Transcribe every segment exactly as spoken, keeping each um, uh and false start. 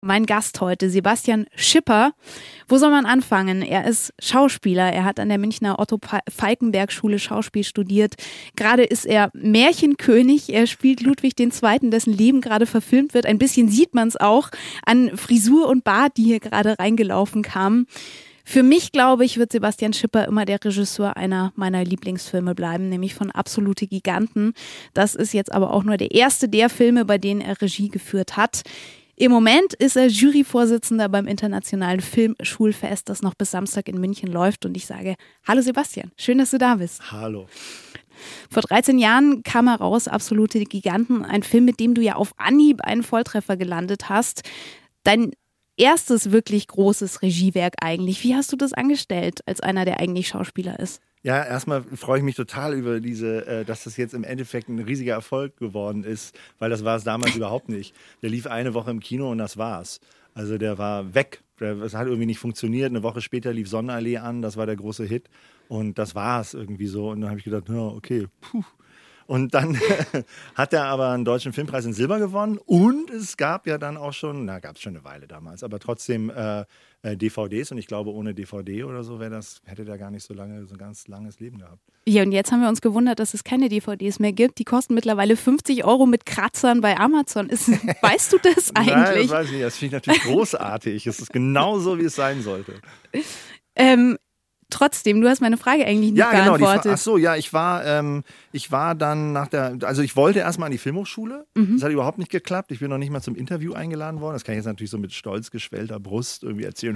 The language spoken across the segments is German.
Mein Gast heute, Sebastian Schipper. Wo soll man anfangen? Er ist Schauspieler. Er hat an der Münchner Otto-Falckenberg-Schule Schauspiel studiert. Gerade ist er Märchenkönig. Er spielt Ludwig der Zweite., dessen Leben gerade verfilmt wird. Ein bisschen sieht man es auch an Frisur und Bart, die hier gerade reingelaufen kamen. Für mich, glaube ich, wird Sebastian Schipper immer der Regisseur einer meiner Lieblingsfilme bleiben, nämlich von Absolute Giganten. Das ist jetzt aber auch nur der erste der Filme, bei denen er Regie geführt hat. Im Moment ist er Juryvorsitzender beim Internationalen Filmschulfest, das noch bis Samstag in München läuft. Und ich sage, hallo Sebastian, schön, dass du da bist. Hallo. Vor dreizehn Jahren kam heraus Absolute Giganten, ein Film, mit dem du ja auf Anhieb einen Volltreffer gelandet hast. Dein erstes wirklich großes Regiewerk eigentlich. Wie hast du das angestellt, als einer, der eigentlich Schauspieler ist? Ja, erstmal freue ich mich total über diese, äh, dass das jetzt im Endeffekt ein riesiger Erfolg geworden ist, weil das war es damals überhaupt nicht. Der lief eine Woche im Kino und das war's. Also der war weg. Es hat irgendwie nicht funktioniert. Eine Woche später lief Sonnenallee an, das war der große Hit und das war's irgendwie so. Und dann habe ich gedacht, ja, okay, puh. Und dann hat er aber einen deutschen Filmpreis in Silber gewonnen und es gab ja dann auch schon, na gab es schon eine Weile damals, aber trotzdem äh, äh, D V Ds und ich glaube ohne D V D oder so wäre das, hätte der gar nicht so lange, so ein ganz langes Leben gehabt. Ja, und jetzt haben wir uns gewundert, dass es keine D V Ds mehr gibt. Die kosten mittlerweile fünfzig Euro mit Kratzern bei Amazon. Ist, weißt du das eigentlich? Nein, das weiß ich nicht. Das finde ich natürlich großartig. Es ist genau so, wie es sein sollte. Ähm, Trotzdem, du hast meine Frage eigentlich nicht ja, genau, beantwortet. Fra- ach so, ja, ich war, ähm, ich war dann nach der, also ich wollte erstmal an die Filmhochschule. Mhm. Das hat überhaupt nicht geklappt. Ich bin noch nicht mal zum Interview eingeladen worden. Das kann ich jetzt natürlich so mit stolz geschwellter Brust irgendwie erzählen.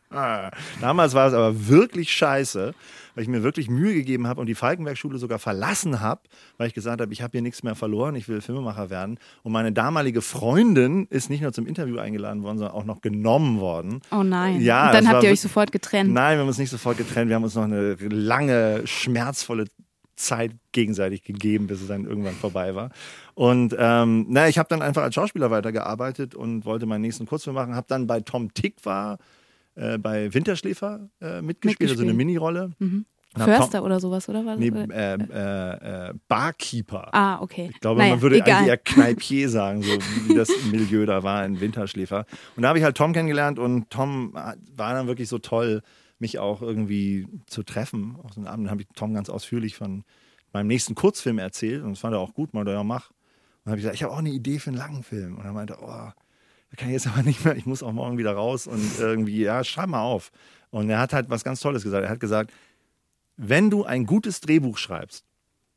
Damals war es aber wirklich scheiße, weil ich mir wirklich Mühe gegeben habe und die Falkenberg-Schule sogar verlassen habe, weil ich gesagt habe, ich habe hier nichts mehr verloren, ich will Filmemacher werden. Und meine damalige Freundin ist nicht nur zum Interview eingeladen worden, sondern auch noch genommen worden. Oh nein. Ja, und dann habt ihr war, euch sofort getrennt. Nein, wir haben uns nicht sofort getrennt. Wir haben uns noch eine lange, schmerzvolle Zeit gegenseitig gegeben, bis es dann irgendwann vorbei war. Und ähm, na, ich habe dann einfach als Schauspieler weitergearbeitet und wollte meinen nächsten Kurzfilm machen. Habe dann bei Tom Tykwer äh, bei Winterschläfer äh, mitgespielt, mitgespielt, also eine Minirolle. Mhm. Förster Tom, oder sowas, oder? War nee, äh, äh, äh, Barkeeper. Ah, okay. Ich glaube, naja, man würde egal. eigentlich eher Kneipier sagen, so wie das Milieu da war in Winterschläfer. Und da habe ich halt Tom kennengelernt und Tom war dann wirklich so toll, mich auch irgendwie zu treffen. Auf so einen Abend habe ich Tom ganz ausführlich von meinem nächsten Kurzfilm erzählt und das fand er auch gut, meinte, ja, mach. Und dann habe ich gesagt, ich habe auch eine Idee für einen langen Film. Und er meinte, oh, da kann ich jetzt aber nicht mehr, ich muss auch morgen wieder raus und irgendwie, ja, schreib mal auf. Und er hat halt was ganz Tolles gesagt. Er hat gesagt, wenn du ein gutes Drehbuch schreibst,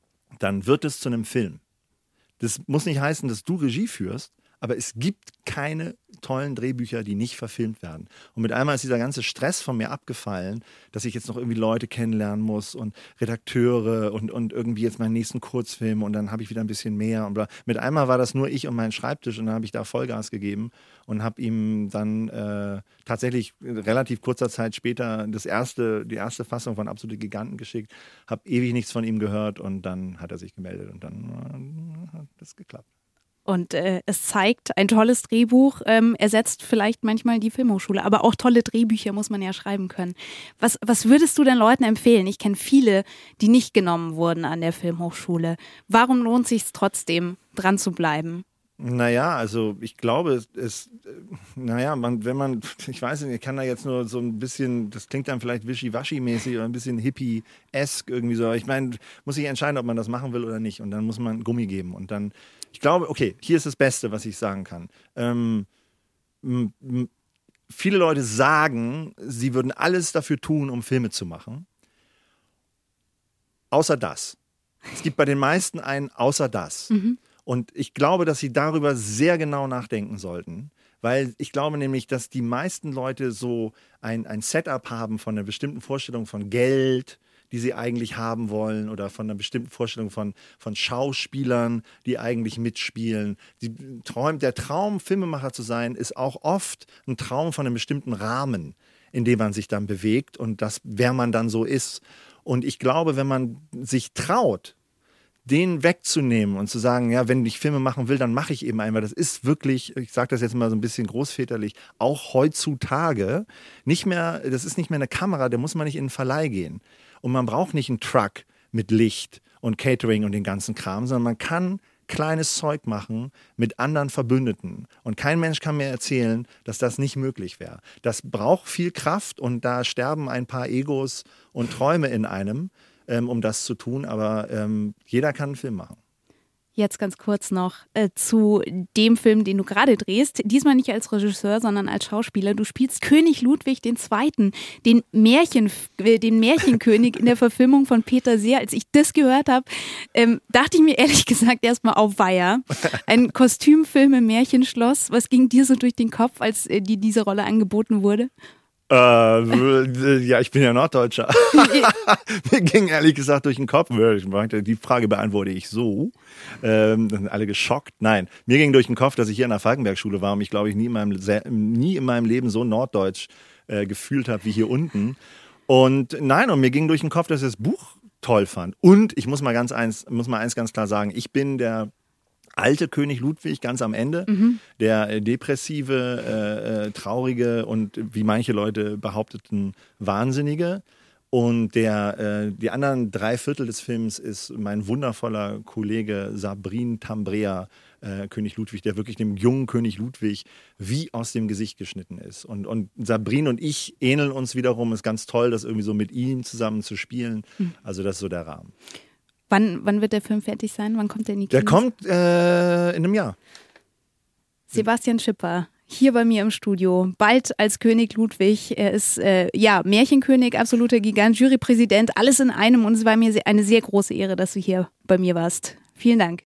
dann wird es zu einem Film. Das muss nicht heißen, dass du Regie führst, aber es gibt keine tollen Drehbücher, die nicht verfilmt werden. Und mit einmal ist dieser ganze Stress von mir abgefallen, dass ich jetzt noch irgendwie Leute kennenlernen muss und Redakteure und, und irgendwie jetzt meinen nächsten Kurzfilm und dann habe ich wieder ein bisschen mehr. Und bla. Mit einmal war das nur ich und mein Schreibtisch und dann habe ich da Vollgas gegeben und habe ihm dann äh, tatsächlich relativ kurzer Zeit später das erste, die erste Fassung von Absolute Giganten geschickt, habe ewig nichts von ihm gehört und dann hat er sich gemeldet und dann äh, hat das geklappt. Und äh, es zeigt ein tolles Drehbuch, ähm, ersetzt vielleicht manchmal die Filmhochschule, aber auch tolle Drehbücher muss man ja schreiben können. Was, was würdest du denn Leuten empfehlen? Ich kenne viele, die nicht genommen wurden an der Filmhochschule. Warum lohnt es sich trotzdem, dran zu bleiben? Naja, also ich glaube, es ist, naja, man, wenn man, ich weiß nicht, ich kann da jetzt nur so ein bisschen, das klingt dann vielleicht wischiwaschi-mäßig oder ein bisschen hippie-esk irgendwie so. Ich meine, muss sich entscheiden, ob man das machen will oder nicht. Und dann muss man Gummi geben. Und dann, ich glaube, okay, hier ist das Beste, was ich sagen kann. Ähm, m- m- viele Leute sagen, sie würden alles dafür tun, um Filme zu machen. Außer das. Es gibt bei den meisten ein Außer das. Mhm. Und ich glaube, dass sie darüber sehr genau nachdenken sollten, weil ich glaube nämlich, dass die meisten Leute so ein, ein Setup haben von einer bestimmten Vorstellung von Geld, die sie eigentlich haben wollen oder von einer bestimmten Vorstellung von, von Schauspielern, die eigentlich mitspielen. Die Träum, der Traum, Filmemacher zu sein, ist auch oft ein Traum von einem bestimmten Rahmen, in dem man sich dann bewegt und das, wer man dann so ist. Und ich glaube, wenn man sich traut, den wegzunehmen und zu sagen, ja, wenn ich Filme machen will, dann mache ich eben einen, weil das ist wirklich, ich sage das jetzt mal so ein bisschen großväterlich, auch heutzutage nicht mehr, das ist nicht mehr eine Kamera, da muss man nicht in den Verleih gehen. Und man braucht nicht einen Truck mit Licht und Catering und den ganzen Kram, sondern man kann kleines Zeug machen mit anderen Verbündeten. Und kein Mensch kann mir erzählen, dass das nicht möglich wäre. Das braucht viel Kraft und da sterben ein paar Egos und Träume in einem, ähm, um das zu tun. Aber ähm, jeder kann einen Film machen. Jetzt ganz kurz noch äh, zu dem Film, den du gerade drehst. Diesmal nicht als Regisseur, sondern als Schauspieler. Du spielst König Ludwig der Zweite., den, Märchen, äh, den Märchenkönig in der Verfilmung von Peter Sehr. Als ich das gehört habe, ähm, dachte ich mir ehrlich gesagt erstmal auf Weiher. Ein Kostümfilm im Märchenschloss. Was ging dir so durch den Kopf, als äh, dir diese Rolle angeboten wurde? Äh, ja, ich bin ja Norddeutscher. Mir ging ehrlich gesagt durch den Kopf. Die Frage beantworte ich so. Ähm, dann sind alle geschockt. Nein, mir ging durch den Kopf, dass ich hier in der Falkenberg-Schule war und mich, glaube ich, nie in meinem, nie in meinem Leben so norddeutsch äh, gefühlt habe wie hier unten. Und nein, und mir ging durch den Kopf, dass ich das Buch toll fand. Und ich muss mal ganz eins, muss mal eins ganz klar sagen, ich bin der alte König Ludwig ganz am Ende, mhm. der äh, depressive, äh, äh, traurige und wie manche Leute behaupteten, wahnsinnige. Und der, äh, die anderen drei Viertel des Films ist mein wundervoller Kollege Sabrin Tambrea, äh, König Ludwig, der wirklich dem jungen König Ludwig wie aus dem Gesicht geschnitten ist. Und, und Sabrin und ich ähneln uns wiederum. Ist ganz toll, das irgendwie so mit ihm zusammen zu spielen. Mhm. Also das ist so der Rahmen. Wann, wann wird der Film fertig sein? Wann kommt der in die Der Kinos? kommt äh, in einem Jahr. Sebastian Schipper, hier bei mir im Studio, bald als König Ludwig. Er ist äh, ja Märchenkönig, absoluter Gigant, Jurypräsident, alles in einem. Und es war mir eine sehr große Ehre, dass du hier bei mir warst. Vielen Dank.